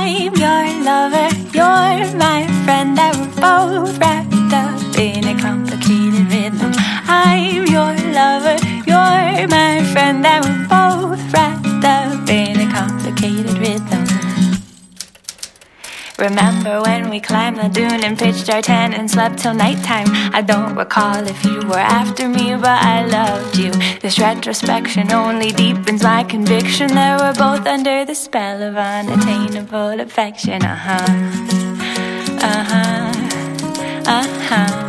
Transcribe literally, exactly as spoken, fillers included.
I'm your lover, you're my friend, that we're both wrapped up in a complicated rhythm. I'm your lover, you're my friend, that we're both wrapped up in a complicated rhythm. Remember when we climbed the dune and pitched our tent and slept till nighttime? I don't recall if you were after me, but I loved you. This retrospection only deepens my conviction that we're both under the spell of unattainable affection. Uh-huh, uh-huh, uh-huh.